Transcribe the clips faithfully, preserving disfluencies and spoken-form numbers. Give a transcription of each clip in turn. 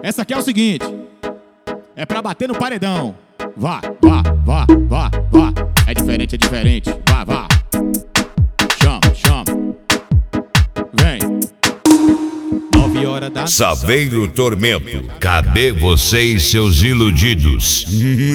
Essa aqui é o seguinte, é pra bater no paredão. Vá, vá, vá, vá, vá. É diferente, é diferente. Vá, vá. Chama, chama. Vem. Nove horas da noite. Saveiro Tormento. Cadê vocês, seus iludidos?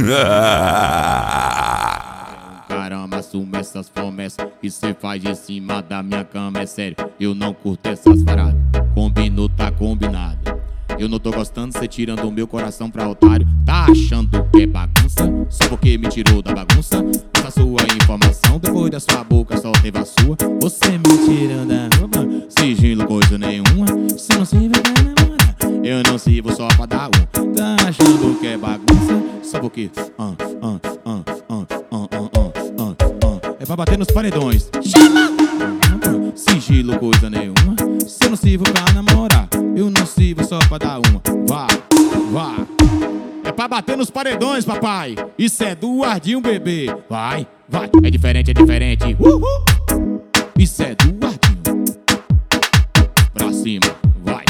Caramba, assume essas promessas que cê faz em cima da minha cama. É sério, eu não curto essas paradas. Combinou, tá combinado. Eu não tô gostando, cê tirando o meu coração pra otário. Tá achando que é bagunça? Só porque me tirou da bagunça. Essa sua informação, depois da sua boca só teve a sua. Você me tirando da roupa, sigilo coisa nenhuma. Se não se vai namorar, eu não sirvo só pra dar um. Tá achando que é bagunça? Só porque ah, ah, ah, ah, ah, ah, ah, ah. É pra bater nos paredões. Chama! Sigilo coisa nenhuma. Se eu não sirvo pra namorar, eu não sirvo só pra dar uma. Vá, vá. É pra bater nos paredões, papai. Isso é do Ardinho, bebê. Vai, vai. É diferente, é diferente. Uhul. Isso é do Ardinho. Pra cima, vai.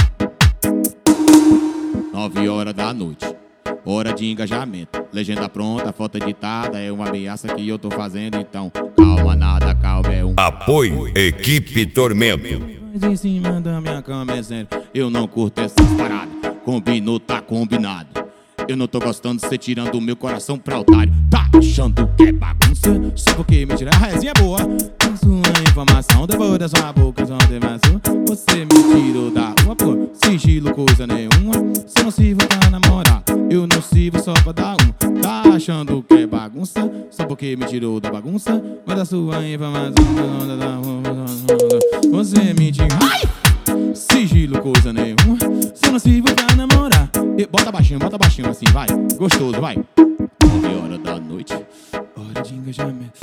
Nove horas da noite. Hora de engajamento. Legenda pronta, foto editada. É uma ameaça que eu tô fazendo, então calma, nada, calma, é um Apoio Equipe Tormento. Mas em cima da minha cama é sério, eu não curto essas paradas. Combinou, tá combinado. Eu não tô gostando de você tirando o meu coração pra otário. Tá achando que é bagunça? Só porque me tira a resinha boa. A sua informação, depois da sua boca só teve a sua. Você me tirou da rua, pô. Sigilo coisa nenhuma. Se não sirvo pra namorar, eu não sirvo só pra dar um. Tá achando que é bagunça? Só porque me tirou da bagunça. Mas a sua informação, você me tirou. Ai! Sigilo coisa nenhuma. Se não sirvo pra namorar, e bota baixinho, bota baixinho assim, vai. Gostoso, vai. Nove horas da noite. Hora de engajamento.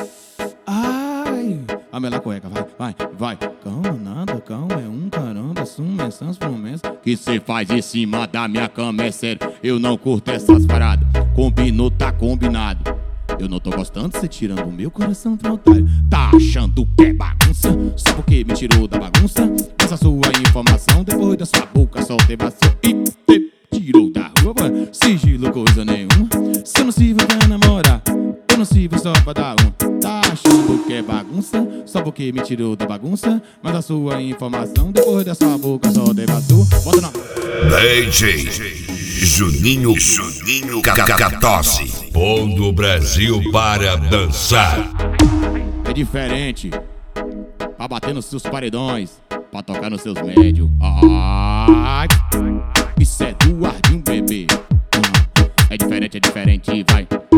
Ai, a mela cueca, vai, vai, vai. Calma, nada, calma, é um caramba. Assume essas promessas que cê faz em cima da minha cama. É sério, eu não curto essas paradas. Combinou, tá combinado. Eu não tô gostando de cê tirando o meu coração pra otário. Tá achando que é bagunça? Só porque me tirou da bagunça. Essa sua informação, depois da sua boca só teve a sua. E te tirou da rua, sigilo coisa nenhuma. Se eu não sirvo pra namorar, eu não sirvo só pra dar um. Tá achando que é bagunça? Só porque me tirou da bagunça. Mas a sua informação, depois da sua boca só teve a sua. Bota na D J Juninho, Juninho Cacatosse, pondo o Brasil para dançar. É diferente, pra bater nos seus paredões, pra tocar nos seus médios. Ai, isso é do Ardinho, bebê. É diferente, é diferente, vai.